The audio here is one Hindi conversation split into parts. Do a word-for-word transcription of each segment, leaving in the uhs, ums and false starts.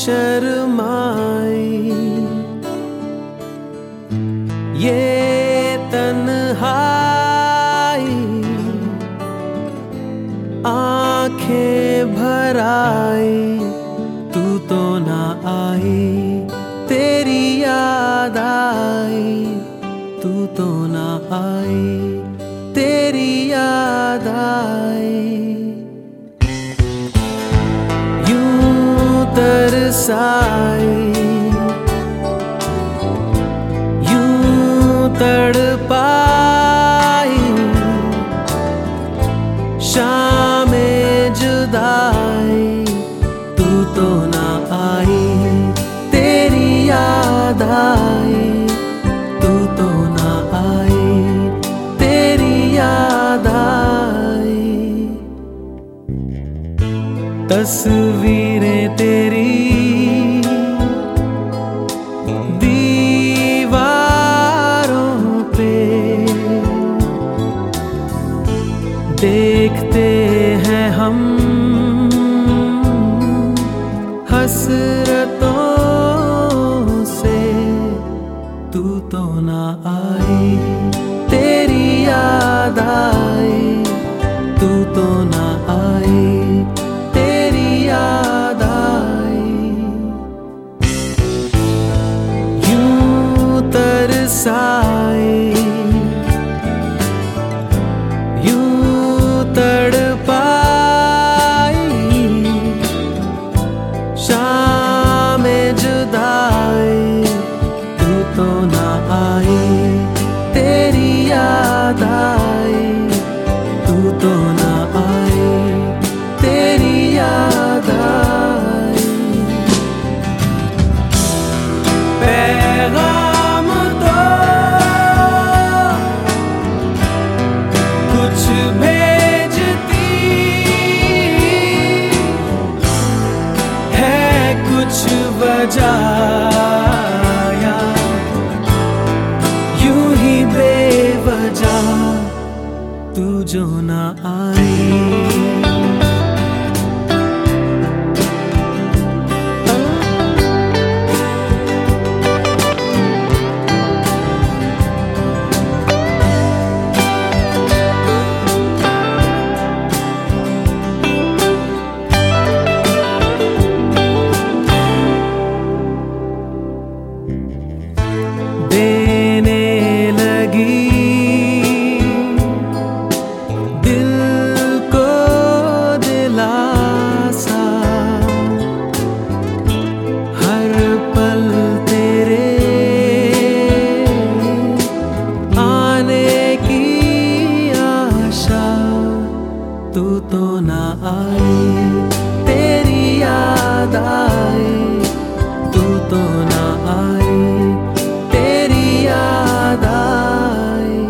शर्माई ये तन्हाई, आंखें भर आई तू तो ना आई, तेरी याद आई तू तो ना आई, तेरी याद आई। यूं तरसाई यूं तड़पाई, शामें जुदाई तू तो ना आई, तेरी याद आई तू तो ना आई, तेरी याद आई। तस्वीरें तेरी दीवारों पे देखते हैं हम हसरतों से, तू तो ना आई, तेरी याद आई तू तो ना आई, तेरी याद आई। यूं तरसाई यूं तड़पाई, शामें जुदाई तू तो ना आई, तेरी याद आई तू तो ना आई, तेरी याद आई। पैगाम तो कुछ भेजती है, कुछ वजह या यूं ही बेवजह तू जो ना आई। देने लगी दिल को दिलासा, हर पल तेरे आने की आशा, तू तो ना आई, तेरी याद आई तू तो ना आई, तेरी याद आई।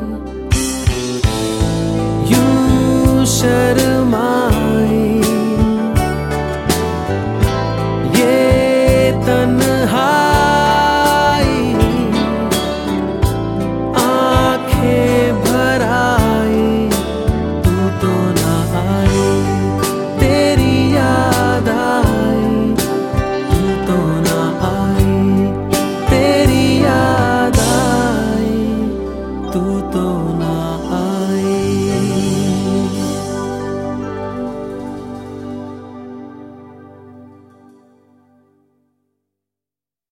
यूं शर्माई ये तन्हाई, आंखें भर आई तू तो ना आई, तेरी याद आई तू तो ना आई, तेरी याद आई तू तो ना